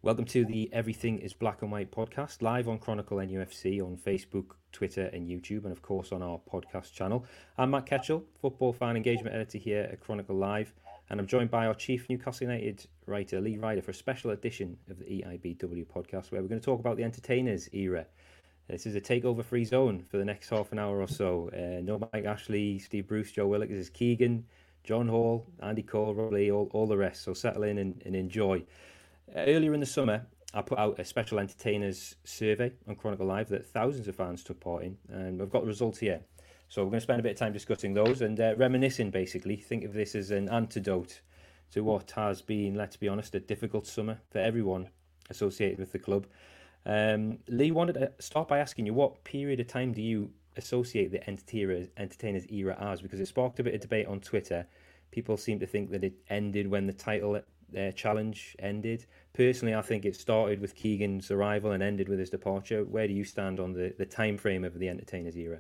Welcome to the Everything is Black and White podcast, live on Chronicle NUFC on Facebook, Twitter, and YouTube, and of course on our podcast channel. I'm Matt Ketchell, football fan engagement editor here at Chronicle Live, and I'm joined by our chief Newcastle United writer, Lee Ryder, for a special edition of the EIBW podcast where we're going to talk about the entertainers era. This is a takeover free zone for the next half an hour or so. No Mike Ashley, Steve Bruce, Joe Willock. This is Keegan, John Hall, Andy Cole, Rob Lee, all the rest. So settle in and enjoy. Earlier in the summer, I put out a special entertainers survey on Chronicle Live that thousands of fans took part in, and I've got the results here. So we're going to spend a bit of time discussing those and reminiscing, basically. Think of this as an antidote to what has been, let's be honest, a difficult summer for everyone associated with the club. Lee, wanted to start by asking you, what period of time do you associate the entertainers era as? Because it sparked a bit of debate on Twitter. People seem to think that it ended when the title challenge ended. Personally, I think it started with Keegan's arrival and ended with his departure. Where do you stand on the time frame of the entertainers era?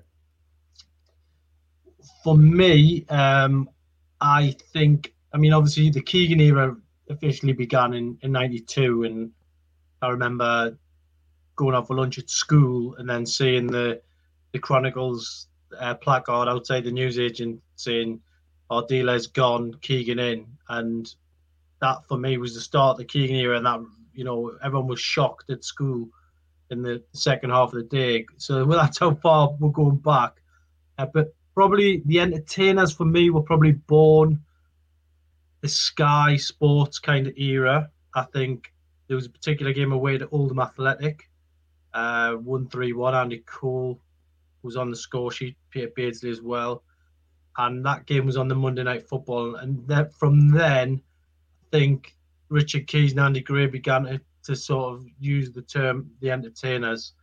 For me, I think, obviously the Keegan era officially began in 92, and I remember going out for lunch at school and then seeing the Chronicles placard outside the newsagent saying, our dealer's gone, Keegan in. And that for me was the start of the Keegan era, and that, everyone was shocked at school in the second half of the day. So that's how far we're going back. But probably the entertainers for me were probably born the Sky Sports kind of era. I think there was a particular game away to Oldham Athletic, 1-3-1. Andy Cole was on the score sheet, Peter Beardsley as well. And that game was on the Monday Night Football. And from then, I think Richard Keys and Andy Gray began to sort of use the term the entertainers.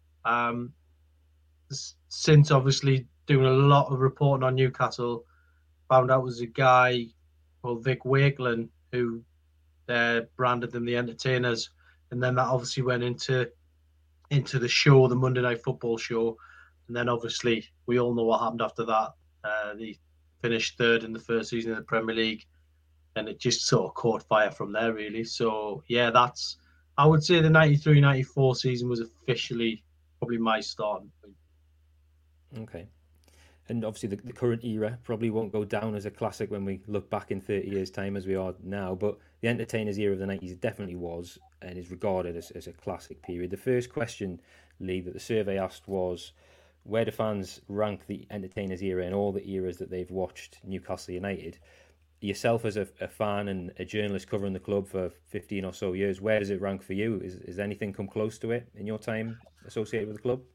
Since obviously doing a lot of reporting on Newcastle, found out it was a guy called Vic Wakeland who branded them the entertainers, and then that obviously went into the show, the Monday Night Football show, and then obviously we all know what happened after that. They finished third in the first season of the Premier League, and it just sort of caught fire from there, really. So yeah, I would say the 93-94 season was officially probably my starting point. Okay. And obviously the current era probably won't go down as a classic when we look back in 30 years' time as we are now, but the entertainers era of the 90s definitely was and is regarded as a classic period. The first question, Lee, that the survey asked was, where do fans rank the entertainers era in all the eras that they've watched Newcastle United? Yourself as a fan and a journalist covering the club for 15 or so years, where does it rank for you? Is anything come close to it in your time associated with the club?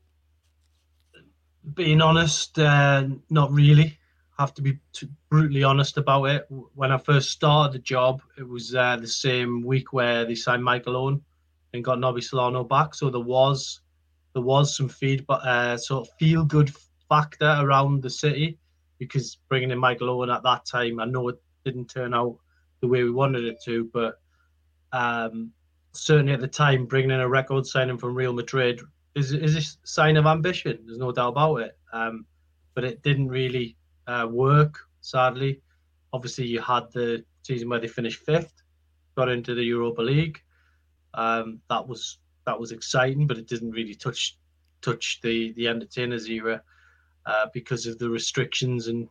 Being honest, not really. I have to be brutally honest about it. When I first started the job, it was the same week where they signed Michael Owen and got Nobby Solano back. So there was some feedback, sort of feel good factor around the city, because bringing in Michael Owen at that time, I know it didn't turn out the way we wanted it to, but certainly at the time, bringing in a record signing from Real Madrid is a sign of ambition. There's no doubt about it. But it didn't really work, sadly. Obviously, you had the season where they finished fifth, got into the Europa League. That was exciting, but it didn't really touch the entertainers era because of the restrictions, and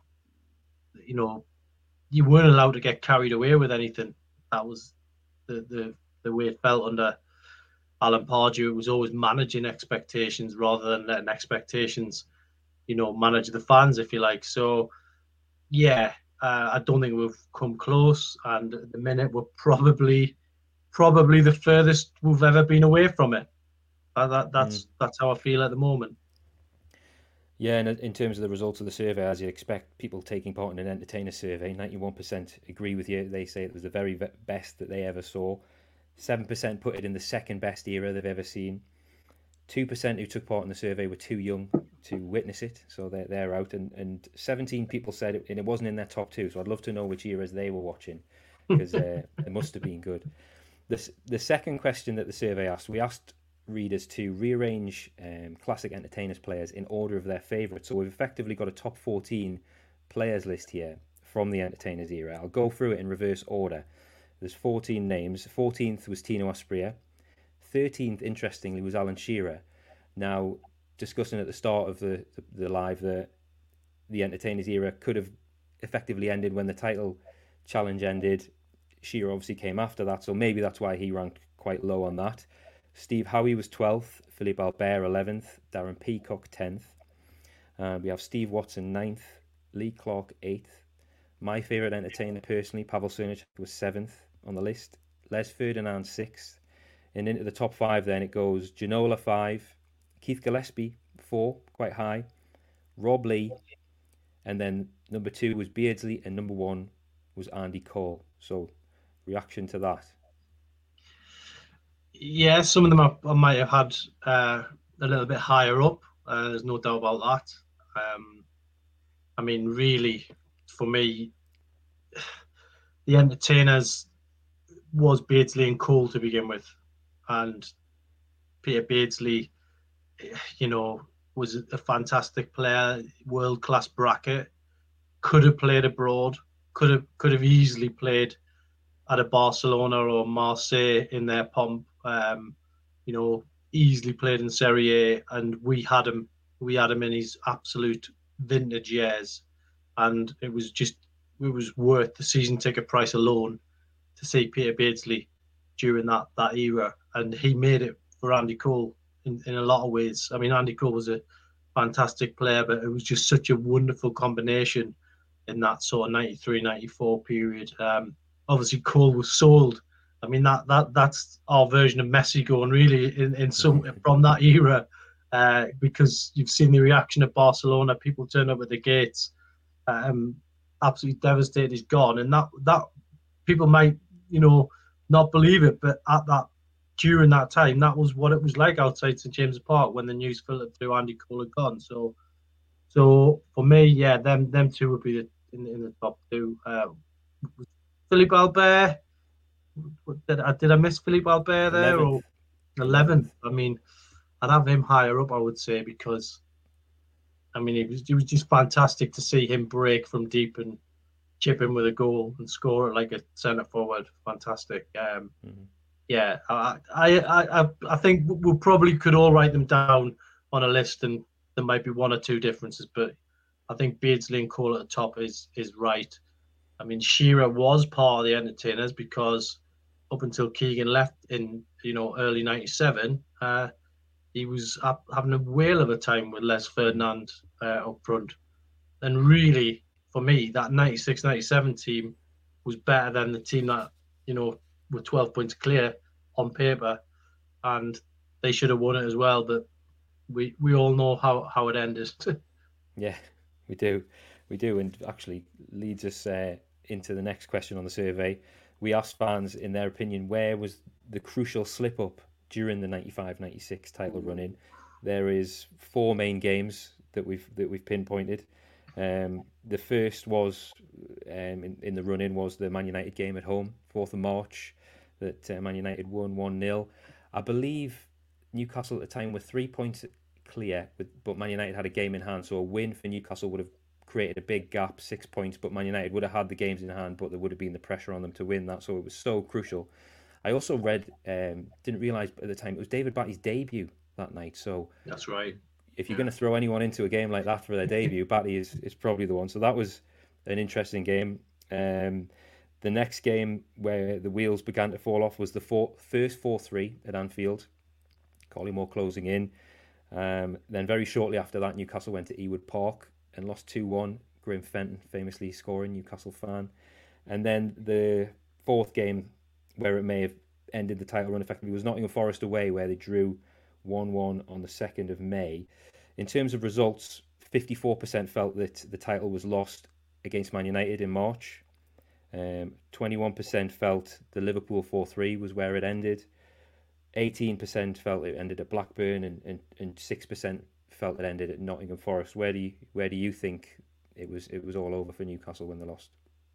you weren't allowed to get carried away with anything. That was the way it felt under Alan Pardew. It was always managing expectations rather than letting expectations, manage the fans, if you like. So, yeah, I don't think we've come close. And at the minute, we're probably the furthest we've ever been away from it. That's how I feel at the moment. Yeah, and in terms of the results of the survey, as you'd expect, people taking part in an entertainer survey, 91% agree with you. They say it was the very best that they ever saw. 7% put it in the second best era they've ever seen. 2% who took part in the survey were too young to witness it, so they're out. And 17 people said it, and it wasn't in their top two, so I'd love to know which eras they were watching, because it must have been good. The second question that the survey asked, we asked readers to rearrange classic entertainers players in order of their favourites. So we've effectively got a top 14 players list here from the entertainers era. I'll go through it in reverse order. There's 14 names. 14th was Tino Asprilla. 13th, interestingly, was Alan Shearer. Now, discussing at the start of the live that the Entertainers era could have effectively ended when the title challenge ended. Shearer obviously came after that, so maybe that's why he ranked quite low on that. Steve Howie was 12th, Philippe Albert 11th, Darren Peacock 10th. We have Steve Watson 9th, Lee Clark 8th. My favourite entertainer personally, Pavel Srnicek, was 7th on the list. Les Ferdinand 6th. And into the top 5 then it goes Ginola 5, Keith Gillespie 4, quite high, Rob Lee, and then number 2 was Beardsley, and number 1 was Andy Cole. So, reaction to that? Yeah, some of them I might have had a little bit higher up. There's no doubt about that. I mean, really, for me, the Entertainers was Beardsley and Cole to begin with. And Peter Beardsley, was a fantastic player, world-class bracket, could have played abroad, could have easily played at a Barcelona or Marseille in their pomp, easily played in Serie A, and we had him in his absolute vintage years, and it was worth the season ticket price alone to see Peter Beardsley during that era, and he made it for Andy Cole in a lot of ways. I mean, Andy Cole was a fantastic player, but it was just such a wonderful combination in that sort of 93, 94 period. Obviously, Cole was sold. I mean, that's our version of Messi going really in some from that era, because you've seen the reaction of Barcelona. People turn up at the gates, absolutely devastated. He's gone, and that people might not believe it, but during that time, that was what it was like outside St James's Park when the news filtered through Andy Cole had gone. So for me, yeah, them two would be in the top 2. Philippe Albert, did I miss Philippe Albert there? 11th. Or 11th? I mean, I'd have him higher up, I would say, because I mean, it was just fantastic to see him break from deep and chip in with a goal and score it like a centre forward. Fantastic. Yeah, I think we probably could all write them down on a list, and there might be one or two differences, but I think Beardsley and Cole at the top is right. I mean, Shearer was part of the Entertainers because up until Keegan left in early '97, he was having a whale of a time with Les Ferdinand up front, and really for me that '96-'97 team was better than the team that were 12 points clear on paper, and they should have won it as well. But we all know how it ended. Yeah, we do, and actually leads us into the next question on the survey. We asked fans, in their opinion, where was the crucial slip up during the 95-96 title run-in. There is 4 main games that we've pinpointed. The first was in the run-in was the Man United game at home, 4th of March, that Man United won 1-0. I believe Newcastle at the time were 3 points clear, but Man United had a game in hand, so a win for Newcastle would have created a big gap, 6 points, but Man United would have had the games in hand, but there would have been the pressure on them to win that, so it was so crucial. I also read, didn't realise at the time, it was David Batty's debut that night, so... That's right. If you're going to throw anyone into a game like that for their debut, Batty is probably the one. So that was an interesting game. The next game where the wheels began to fall off was the first 4-3 at Anfield. Collymore closing in. Then very shortly after that, Newcastle went to Ewood Park and lost 2-1. Graham Fenton famously scoring, Newcastle fan. And then the fourth game where it may have ended the title run effectively was Nottingham Forest away, where they drew 1-1 on the 2nd of May. In terms of results, 54% felt that the title was lost against Man United in March. 21% felt the Liverpool 4-3 was where it ended. 18% felt it ended at Blackburn, and 6% felt it ended at Nottingham Forest. Where do you think it was all over for Newcastle when they lost?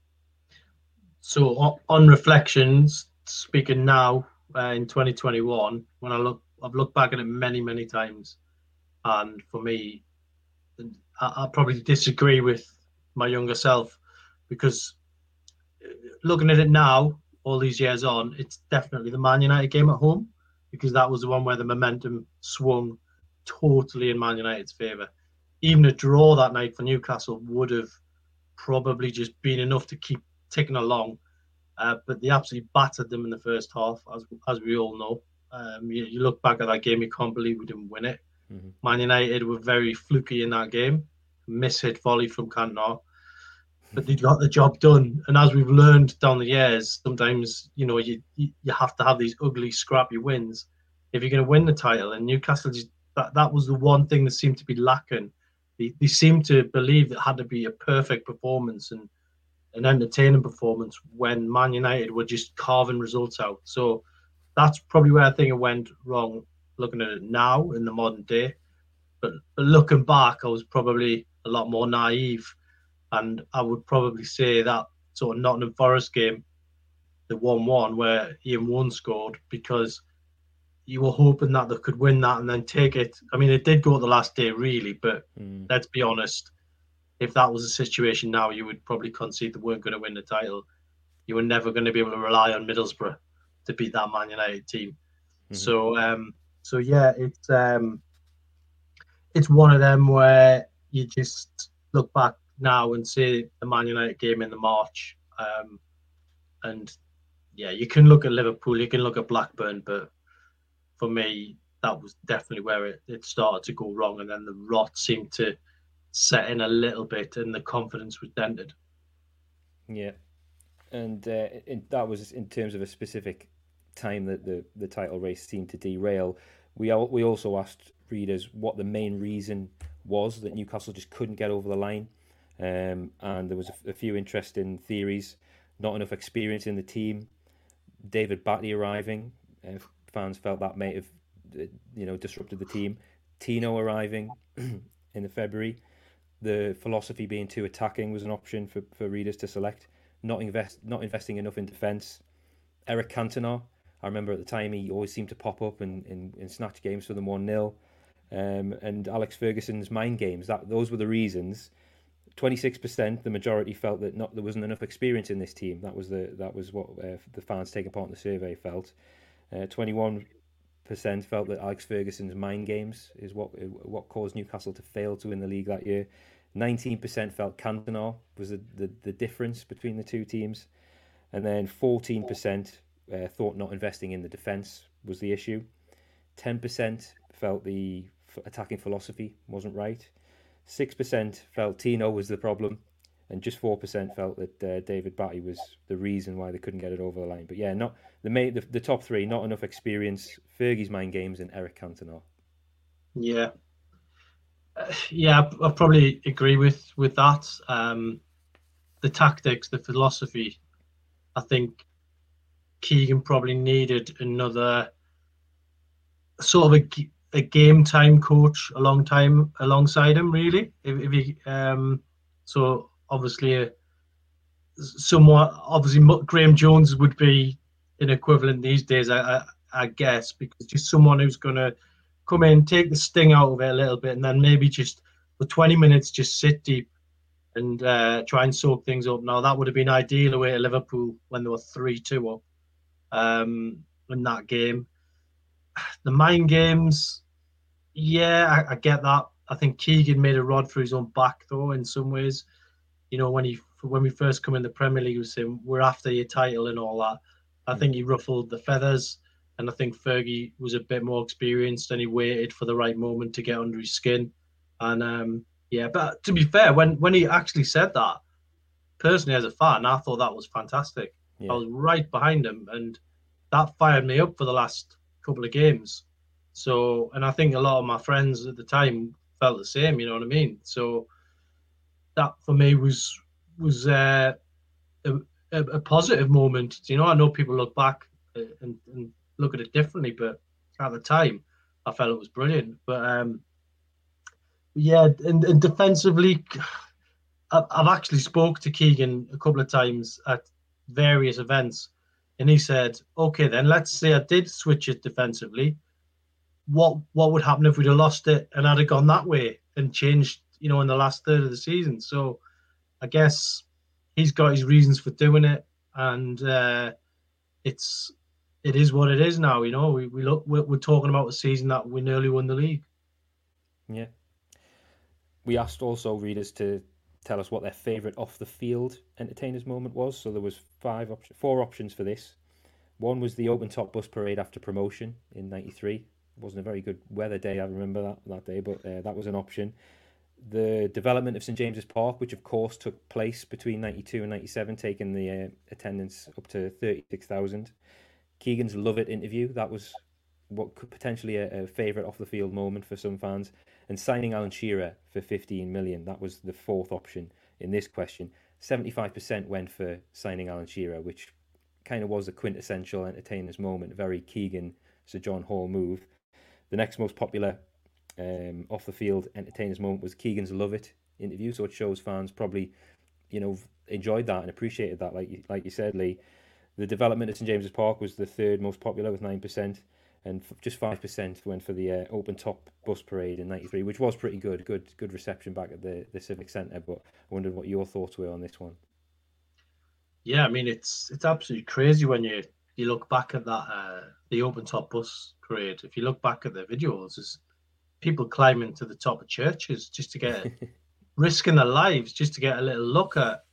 So on reflections, speaking now in 2021, when I've looked back at it many times, and for me, I probably disagree with my younger self, because looking at it now, all these years on, it's definitely the Man United game at home. because that was the one where the momentum swung totally in Man United's favour. Even a draw that night for Newcastle would have probably just been enough to keep ticking along. But they absolutely battered them in the first half, as we all know. You look back at that game, you can't believe we didn't win it. Mm-hmm. Man United were very fluky in that game. Miss-hit volley from Cantona. But they got the job done. And as we've learned down the years, sometimes, you have to have these ugly, scrappy wins if you're going to win the title. And Newcastle, that was the one thing that seemed to be lacking. They seemed to believe it had to be a perfect performance and an entertaining performance when Man United were just carving results out. So that's probably where I think it went wrong, looking at it now in the modern day. But looking back, I was probably a lot more naive. And I would probably say that sort of Nottingham Forest game, the 1-1 where Ian Woon scored, because you were hoping that they could win that and then take it. I mean, it did go the last day, really, but let's be honest. If that was the situation now, you would probably concede they weren't going to win the title. You were never going to be able to rely on Middlesbrough to beat that Man United team. Mm-hmm. So yeah, it's one of them where you just look back now and say the Man United game in the March, and yeah, you can look at Liverpool, you can look at Blackburn, but for me, that was definitely where it started to go wrong, and then the rot seemed to set in a little bit, and the confidence was dented. Yeah, and that was in terms of a specific time that the title race seemed to derail. We also asked readers what the main reason was that Newcastle just couldn't get over the line, and there was a few interesting theories. Not enough experience in the team. David Batty arriving, fans felt that may have disrupted the team. Tino arriving in the February. The philosophy being too attacking was an option for readers to select. Not investing enough in defence. Eric Cantona, I remember at the time he always seemed to pop up in snatch games for them 1-0. And Alex Ferguson's mind games. Those were the reasons. 26%, the majority felt that there wasn't enough experience in this team. That was what the fans taking part in the survey felt. 21% felt that Alex Ferguson's mind games is what caused Newcastle to fail to win the league that year. 19% felt Cantona was the difference between the two teams, and then 14% thought not investing in the defence was the issue. 10% felt the attacking philosophy wasn't right. 6% felt Tino was the problem, and just 4% felt that David Batty was the reason why they couldn't get it over the line. But yeah, not the top three, not enough experience, Fergie's mind games, and Eric Cantona. Yeah, I probably agree with that. The tactics, the philosophy, I think Keegan probably needed another sort of a game time coach alongside him, really. If he so obviously Graham Jones would be an equivalent these days, I guess, because just someone who's going to come in, take the sting out of it a little bit, and then maybe just for 20 minutes just sit deep and try and soak things up. Now that would have been ideal away at Liverpool when they were 3-2 up in that game. The mind games, yeah, I get that. I think Keegan made a rod for his own back, though, in some ways. You know, when we first come in the Premier League, he was saying, we're after your title and all that. I think he ruffled the feathers, and I think Fergie was a bit more experienced, and he waited for the right moment to get under his skin. And, but to be fair, when he actually said that, personally as a fan, I thought that was fantastic. Yeah. I was right behind him, and that fired me up for the last couple of games. So, and I think a lot of my friends at the time felt the same, you know what I mean? So that for me was a positive moment. You know, I know people look back and look at it differently, but at the time I felt it was brilliant. But and defensively, I've actually spoke to Keegan a couple of times at various events, and he said, okay, then let's say I did switch it defensively. What would happen if we'd have lost it and I'd have gone that way and changed, you know, in the last third of the season? So I guess he's got his reasons for doing it, and it's it is what it is now. You know, we're talking about a season that we nearly won the league. Yeah. We asked also readers to tell us what their favourite off the field entertainers moment was. So there was four options for this. One was the open top bus parade after promotion in '93. It wasn't a very good weather day, I remember that day, but that was an option. The development of St James's Park, which of course took place between '92 and '97, taking the attendance up to 36,000. Keegan's Love It interview, that was what could potentially a favourite off the field moment for some fans. And signing Alan Shearer for 15 million, that was the fourth option in this question. 75% went for signing Alan Shearer, which kind of was a quintessential entertainers moment, very Keegan, Sir John Hall move. The next most popular off the field entertainers moment was Keegan's Love It interview, so it shows fans probably enjoyed that and appreciated that, like you said, Lee. The development at St James's Park was the third most popular with 9%, and just 5% went for the open top bus parade in '93, which was pretty good. Good reception back at the Civic Centre. But I wondered what your thoughts were on this one. Yeah, I mean it's absolutely crazy when you look back at that the open top bus parade. If you look back at the videos, there's people climbing to the top of churches just to get risking their lives just to get a little look at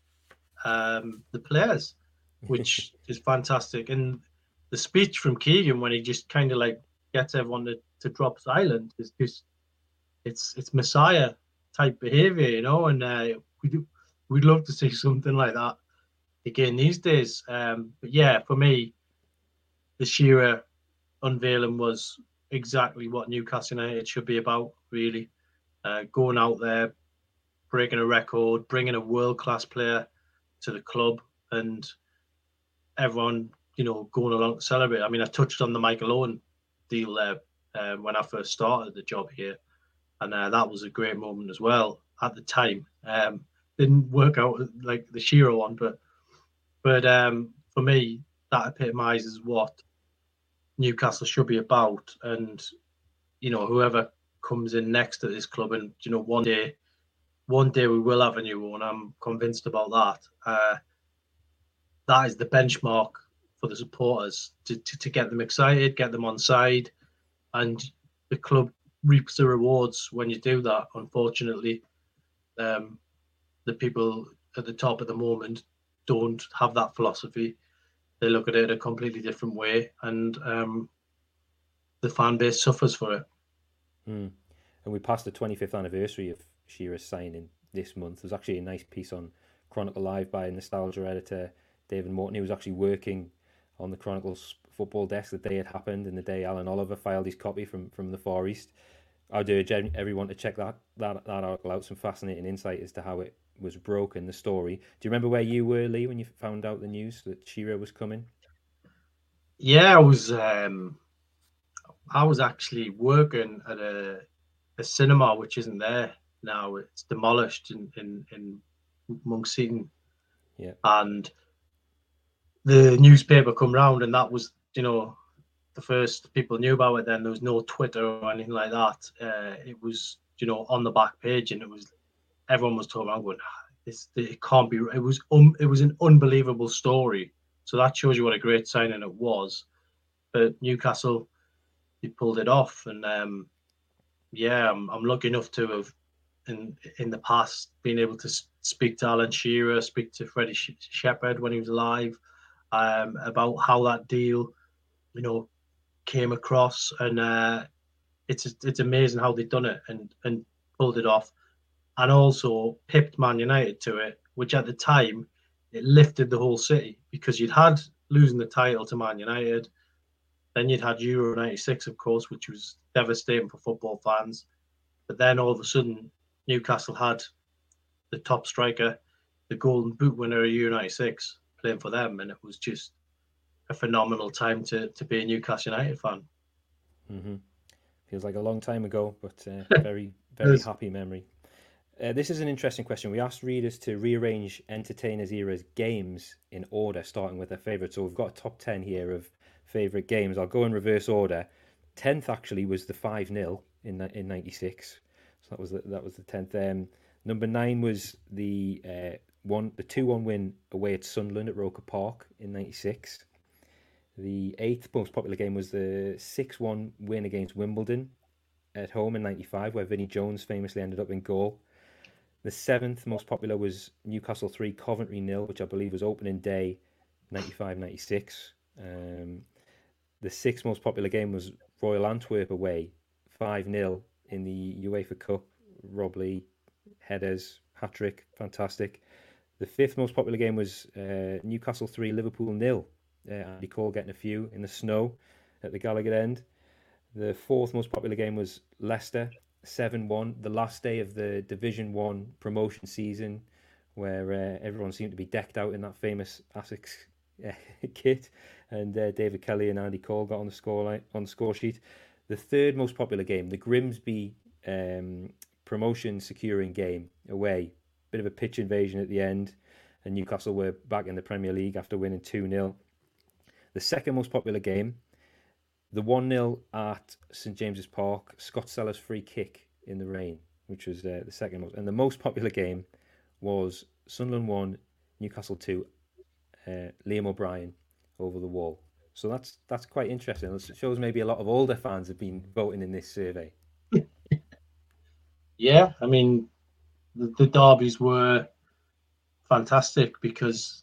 the players, which is fantastic. And the speech from Keegan when he just kind of like gets everyone to drop silent is just it's Messiah type behavior, you know. And we'd love to see something like that again these days. But yeah, for me, the Shearer unveiling was exactly what Newcastle United should be about, really. Going out there, breaking a record, bringing a world-class player to the club, and everyone, going along to celebrate. I mean, I touched on the Michael Owen deal there when I first started the job here, and that was a great moment as well at the time. Didn't work out like the Shearer one, but for me, that epitomises what Newcastle should be about. And whoever comes in next to this club, and one day we will have a new one. I'm convinced about that. That is the benchmark for the supporters to get them excited, get them on side, and the club reaps the rewards when you do that. Unfortunately, the people at the top at the moment don't have that philosophy. They look at it a completely different way, and the fan base suffers for it. And we passed the 25th anniversary of Shearer's signing this month. There's actually a nice piece on Chronicle Live by nostalgia editor David Morton. He was actually working on the Chronicle's football desk the day it happened and the day Alan Oliver filed his copy from the Far East. I'd urge everyone to check that article out. Some fascinating insight as to how it was broken, the story. Do you remember where you were, Lee, when you found out the news that Shearer was coming? Yeah, I was actually working at a cinema which isn't there now. It's demolished in Monkseen. Yeah. And the newspaper come round, and that was, the first people knew about it. Then there was no Twitter or anything like that. It was, on the back page, and everyone was talking about going, it can't be. It was an unbelievable story. So that shows you what a great signing it was. But Newcastle, they pulled it off, and I'm lucky enough to have in the past been able to speak to Alan Shearer, speak to Freddie Shepherd when he was alive, about how that deal, came across, and it's amazing how they've done it and pulled it off, and also pipped Man United to it, which at the time it lifted the whole city because you'd had losing the title to Man United. Then you'd had Euro 96, of course, which was devastating for football fans. But then all of a sudden, Newcastle had the top striker, the Golden Boot winner of Euro 96, playing for them. And it was just a phenomenal time to be a Newcastle United fan. Mm-hmm. Feels like a long time ago, but very, very happy memory. This is an interesting question. We asked readers to rearrange Entertainers Era's games in order, starting with their favourites. So we've got a top 10 here of favourite games. I'll go in reverse order. 10th actually was the 5-0 in '96. So that was the 10th. Number 9 was the 2-1 win away at Sunderland at Roker Park in '96. The 8th most popular game was the 6-1 win against Wimbledon at home in '95, where Vinnie Jones famously ended up in goal. The 7th most popular was Newcastle 3, Coventry 0, which I believe was opening day 95-96. The 6th most popular game was Royal Antwerp away, 5-0 in the UEFA Cup. Rob Lee, headers, hat-trick, fantastic. The 5th most popular game was Newcastle 3, Liverpool 0. Andy Cole getting a few in the snow at the Gallagher End. The 4th most popular game was Leicester 7-1, the last day of the Division 1 promotion season, where everyone seemed to be decked out in that famous Asics kit, and David Kelly and Andy Cole got on the score sheet. The 3rd most popular game, the Grimsby promotion securing game away, bit of a pitch invasion at the end, and Newcastle were back in the Premier League after winning 2-0. The 2nd most popular game, the 1-0 at St James's Park, Scott Sellers free kick in the rain, which was the 2nd most. And the most popular game was Sunderland 1, Newcastle 2, Liam O'Brien over the wall. So that's quite interesting. It shows maybe a lot of older fans have been voting in this survey. Yeah, I mean, the derbies were fantastic because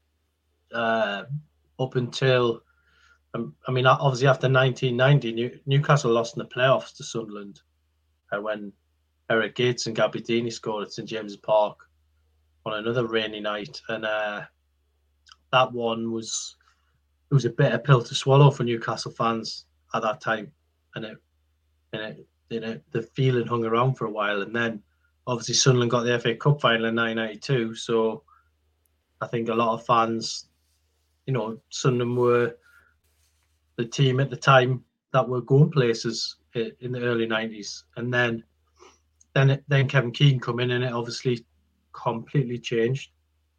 up until, I mean, obviously after 1990, Newcastle lost in the playoffs to Sunderland when Eric Gates and Gabbiadini scored at St James's Park on another rainy night, and that one was a bitter pill to swallow for Newcastle fans at that time, and the feeling hung around for a while, and then obviously Sunderland got the FA Cup final in 1992, so I think a lot of fans, Sunderland were the team at the time that were going places in the early 90s, and then Kevin Keegan come in, and it obviously completely changed.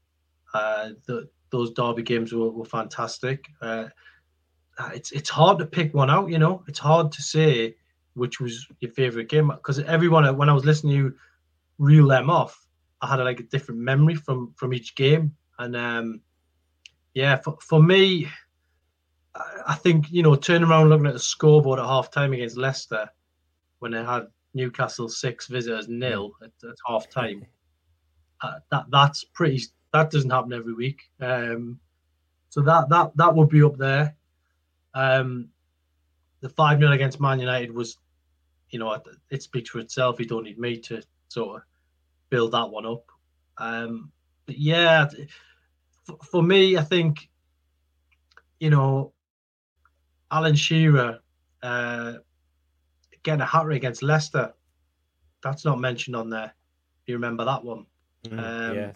Those derby games were fantastic. It's hard to pick one out, It's hard to say which was your favorite game, because everyone, when I was listening to you reel them off, I had a different memory from each game, and for me, I think turning around looking at the scoreboard at half time against Leicester when they had Newcastle 6, visitors 0 at half time, that's pretty. That doesn't happen every week. So that would be up there. The 5-0 against Man United was, it speaks for itself. You don't need me to sort of build that one up. But yeah, for me, I think, Alan Shearer getting a hat-trick against Leicester, that's not mentioned on there. You remember that one? Yeah.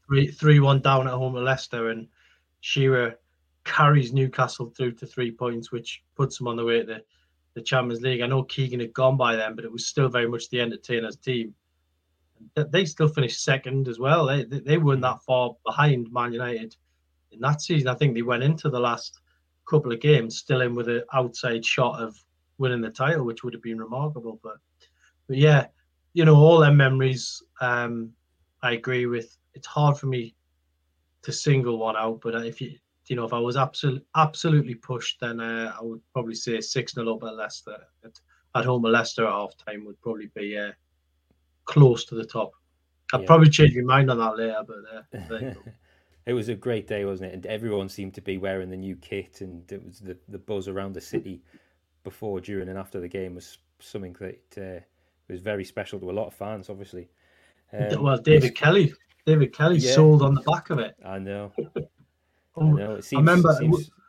3-1 down at home to Leicester, and Shearer carries Newcastle through to 3 points, which puts them on the way to the Champions League. I know Keegan had gone by then, but it was still very much the entertainers team. They still finished second as well. They weren't that far behind Man United in that season. I think they went into the last couple of games still in with an outside shot of winning the title, which would have been remarkable. But yeah, all their memories, I agree with. It's hard for me to single one out, but if if I was absolutely pushed, then I would probably say 6-0 up at Leicester. At home at Leicester at half time would probably be close to the top. I'd probably change my mind on that later, but there you go. It was a great day, wasn't it? And everyone seemed to be wearing the new kit, and it was the buzz around the city before, during, and after the game was something that was very special to a lot of fans, obviously. Well, David Kelly sold on the back of it. I know. I know. I remember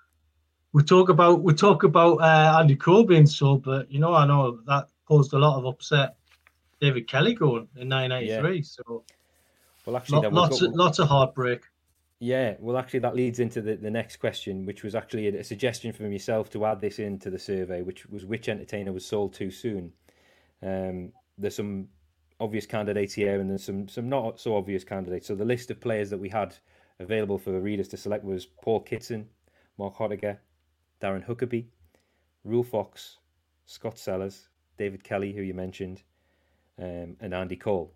we talk about Andy Cole being sold, but I know that caused a lot of upset. David Kelly going in 1993, yeah. So well, actually, lots of heartbreak. Yeah, well, actually, that leads into the next question, which was actually a suggestion from yourself to add this into the survey, which was which entertainer was sold too soon. There's some obvious candidates here, and there's some not so obvious candidates. So the list of players that we had available for the readers to select was Paul Kitson, Mark Hodiger, Darren Huckabee, Rule Fox, Scott Sellers, David Kelly, who you mentioned, and Andy Cole.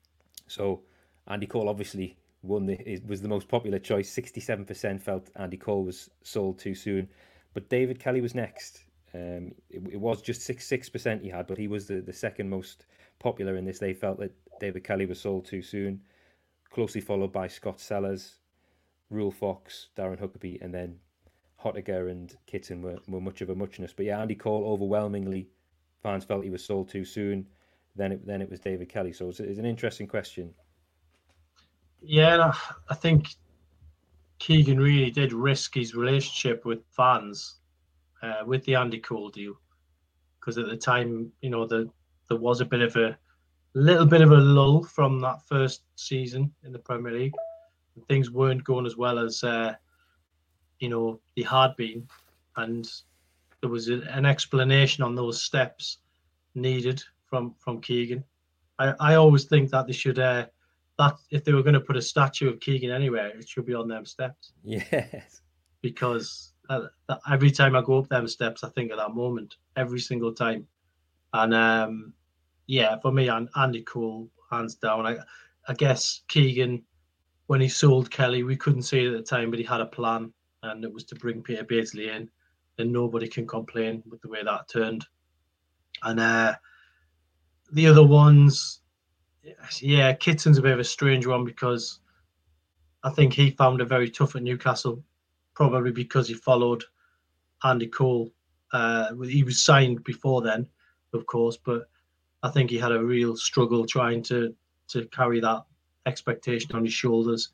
So Andy Cole obviously was the most popular choice. 67% felt Andy Cole was sold too soon. But David Kelly was next. It was just 6% he had, but he was the second most popular in this. They felt that David Kelly was sold too soon, closely followed by Scott Sellers, Rule Fox, Darren Huckabee, and then Hottiger and Kitten were much of a muchness. But yeah, Andy Cole overwhelmingly, fans felt he was sold too soon. Then it was David Kelly. So it's an interesting question. Yeah, I think Keegan really did risk his relationship with fans with the Andy Cole deal, because at the time, there was a little bit of a lull from that first season in the Premier League. Things weren't going as well as they had been, and there was an explanation on those steps needed from Keegan. I always think that they should that if they were going to put a statue of Keegan anywhere, it should be on them steps. Yes. Because every time I go up them steps, I think of that moment every single time. And yeah, for me, Andy Cole, hands down. I guess Keegan, when he sold Kelly, we couldn't see it at the time, but he had a plan, and it was to bring Peter Beardsley in, and nobody can complain with the way that turned. And the other ones, yeah, Kitten's a bit of a strange one, because I think he found it very tough at Newcastle, probably because he followed Andy Cole. He was signed before then, of course, but I think he had a real struggle trying to carry that expectation on his shoulders.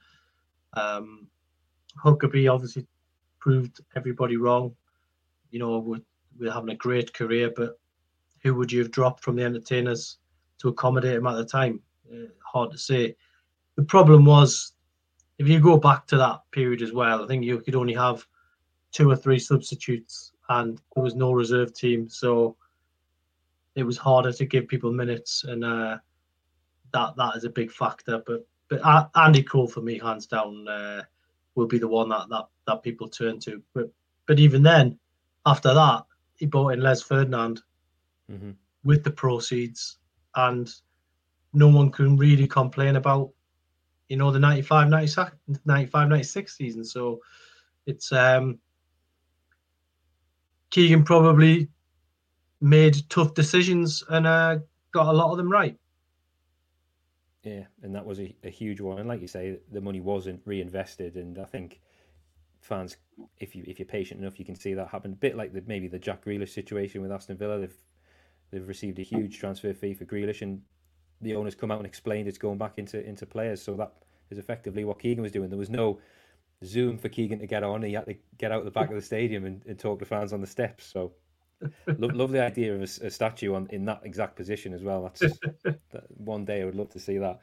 Huckabee obviously proved everybody wrong. We're having a great career, but who would you have dropped from the entertainers to accommodate him at the time? Hard to say. The problem was, if you go back to that period as well, I think you could only have 2 or 3 substitutes, and there was no reserve team, so it was harder to give people minutes, and that is a big factor. But Andy Cole, for me, hands down, will be the one that people turn to. But even then, after that, he brought in Les Ferdinand with the proceeds, and no one can really complain about the 95-96 season. So it's Keegan probably made tough decisions and got a lot of them right. Yeah, and that was a huge one. And like you say, the money wasn't reinvested, and I think fans, if you're patient enough, you can see that happen. A bit like maybe the Jack Grealish situation with Aston Villa. They've received a huge transfer fee for Grealish, and the owners come out and explained it's going back into players. So that is effectively what Keegan was doing. There was no Zoom for Keegan to get on. He had to get out the back of the stadium and talk to fans on the steps. So love the idea of a statue in that exact position as well. One day I would love to see that.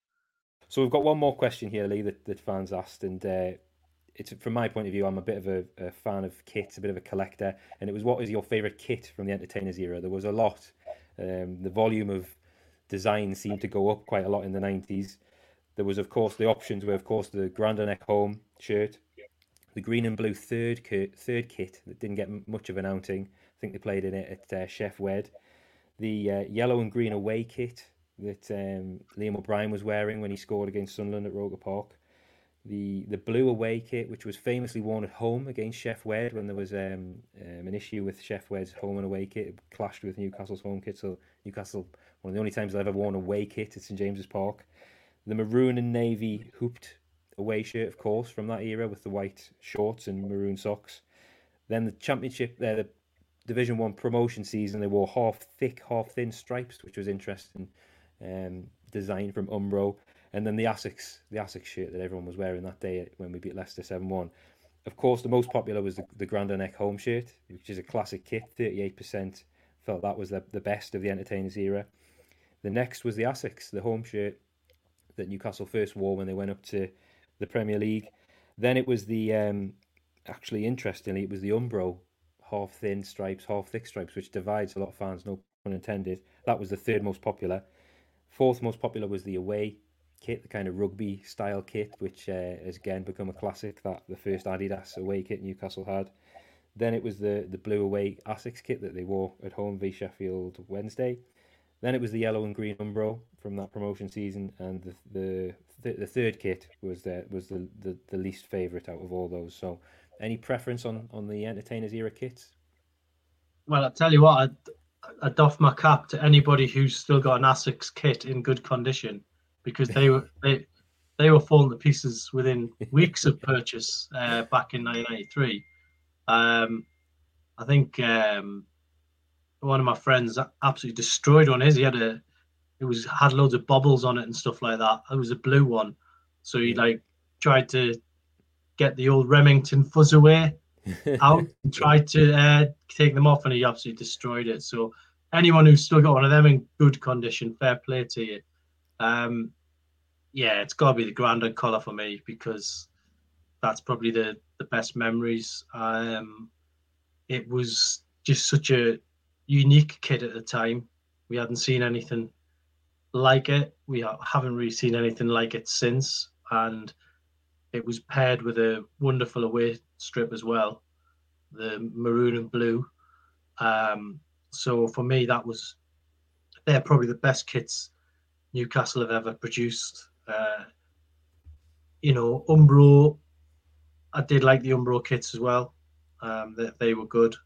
So we've got one more question here, Lee, that fans asked, and it's from my point of view. I'm a bit of a fan of kits, a bit of a collector, and it was, what is your favourite kit from the Entertainers era? There was a lot. The volume of design seemed to go up quite a lot in the 90s. There was, of course, the options were, of course, the Granda Neck home shirt, the green and blue third kit that didn't get much of an outing. I think they played in it at Chef Wed. The yellow and green away kit that Liam O'Brien was wearing when he scored against Sunderland at Roker Park. The blue away kit, which was famously worn at home against Chef Wed when there was an issue with Chef Wed's home and away kit. It clashed with Newcastle's home kit, so Newcastle, one of the only times I've ever worn a away kit at St James's Park. The maroon and navy hooped away shirt, of course, from that era with the white shorts and maroon socks. Then the Championship, the Division 1 promotion season, they wore half thick, half thin stripes, which was interesting. Design from Umbro. And then the Asics shirt that everyone was wearing that day when we beat Leicester 7-1. Of course, the most popular was the Granda Neck home shirt, which is a classic kit. 38% felt that was the best of the Entertainers era. The next was the Asics, the home shirt that Newcastle first wore when they went up to the Premier League. Then it was actually interestingly, it was the Umbro half thin stripes, half thick stripes, which divides a lot of fans, no pun intended. That was the third most popular. Fourth most popular was the away kit, the kind of rugby style kit, which has again become a classic, that the first Adidas away kit Newcastle had. Then it was the blue away Asics kit that they wore at home v Sheffield Wednesday. Then it was the yellow and green Umbro from that promotion season, and the third kit was the least favourite out of all those. So Any preference on the Entertainers era kits? Well, I tell you what, I doff my cap to anybody who's still got an Asics kit in good condition, because they were falling to pieces within weeks of purchase back in 1993. I think one of my friends absolutely destroyed one. He had loads of bubbles on it and stuff like that. It was a blue one, so he like tried to get the old Remington fuzz away out and tried to take them off, and he absolutely destroyed it. So anyone who's still got one of them in good condition, fair play to you. Yeah, it's got to be the Grandad colour for me, because that's probably the best memories. It was just such a unique kit at the time. We hadn't seen anything like it. We haven't really seen anything like it since, and it was paired with a wonderful away strip as well, the maroon and blue. So for me, they're probably the best kits Newcastle have ever produced. Umbro, I did like the Umbro kits as well. They were good,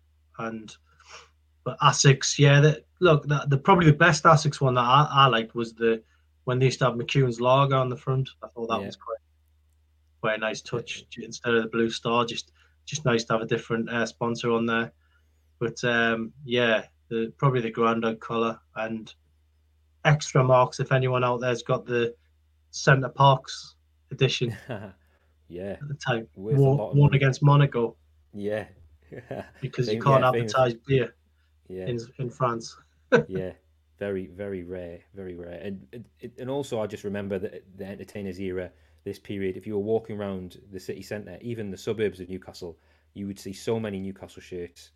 but Asics, yeah. Probably the best Asics one that I liked was when they used to have McEwen's Lager on the front. I thought that was quite a nice touch instead of the Blue Star. Just nice to have a different sponsor on there. But probably the Grandad colour, and extra marks if anyone out there's got the Centre Parks edition. Yeah, at the time, won against Monaco. Yeah, because you can't advertise beer. Yeah, in France. Yeah, very very rare, and also I just remember that the Entertainers era, this period. If you were walking around the city centre, even the suburbs of Newcastle, you would see so many Newcastle shirts.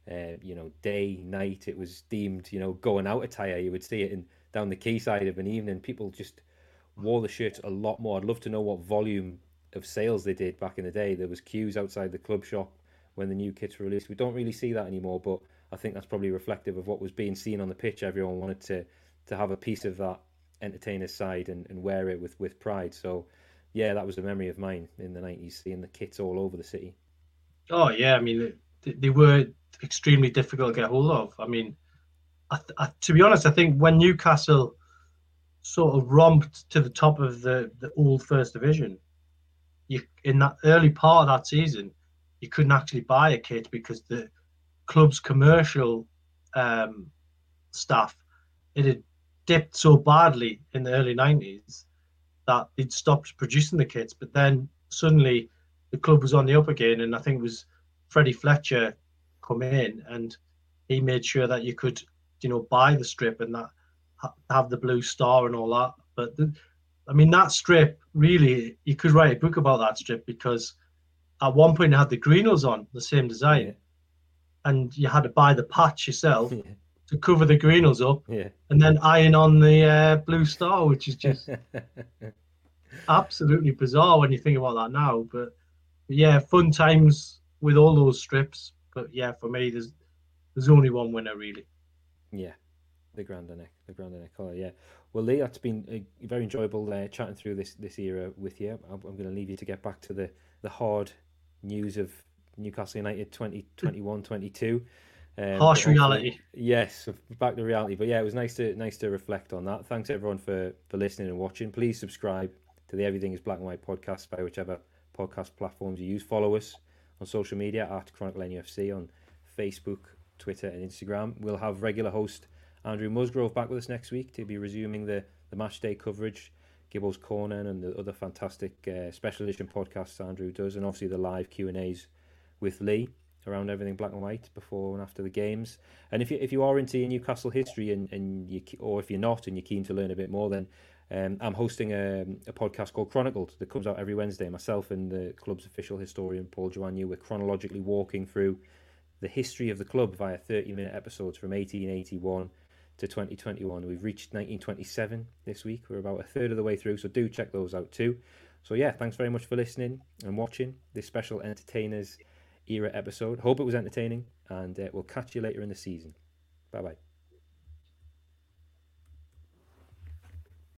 Day, night, it was deemed, going out attire. You would see it down the quayside of an evening. People just wore the shirts a lot more. I'd love to know what volume of sales they did back in the day. There was queues outside the club shop when the new kits were released. We don't really see that anymore, but I think that's probably reflective of what was being seen on the pitch. Everyone wanted to have a piece of that Entertainers side and wear it with pride. So yeah, that was a memory of mine in the 90s, seeing the kits all over the city. Oh yeah, I mean they were extremely difficult to get hold of. I mean, to be honest, I think when Newcastle sort of romped to the top of the old First Division, in that early part of that season, you couldn't actually buy a kit because the club's commercial staff, it had dipped so badly in the early 90s that they'd stopped producing the kits. But then suddenly the club was on the up again, and I think it was Freddie Fletcher come in, and he made sure that you could, buy the strip and that have the Blue Star and all that. But that strip, really, you could write a book about that strip, because at one point it had the Greenos on the same design, and you had to buy the patch yourself to cover the Greenos up, and then iron on the Blue Star, which is just absolutely bizarre when you think about that now. But yeah, fun times with all those strips. But yeah, for me, there's only one winner really. Yeah, the Grandad colour. Yeah. Well, Lee, that's been very enjoyable chatting through this era with you. I'm going to leave you to get back to the hard news of Newcastle United 2021-22. Harsh reality. Yes, back to reality. But yeah, it was nice to reflect on that. Thanks everyone for listening and watching. Please subscribe to the Everything is Black and White podcast by whichever podcast platforms you use. Follow us on social media at Chronicle NUFC on Facebook, Twitter and Instagram. We'll have regular host Andrew Musgrove back with us next week to be resuming the match day coverage, Gibbo's Corner and the other fantastic special edition podcasts Andrew does, and obviously the live Q&As with Lee around everything black and white before and after the games. And if you are into Newcastle history or if you're not and you're keen to learn a bit more, then I'm hosting a podcast called Chronicled that comes out every Wednesday. Myself and the club's official historian Paul Joannou, we're chronologically walking through the history of the club via 30-minute episodes from 1881 to 2021. We've reached 1927 this week. We're about a third of the way through, so do check those out too. So yeah, thanks very much for listening and watching this special Entertainers era episode. Hope it was entertaining, and we'll catch you later in the season. Bye bye.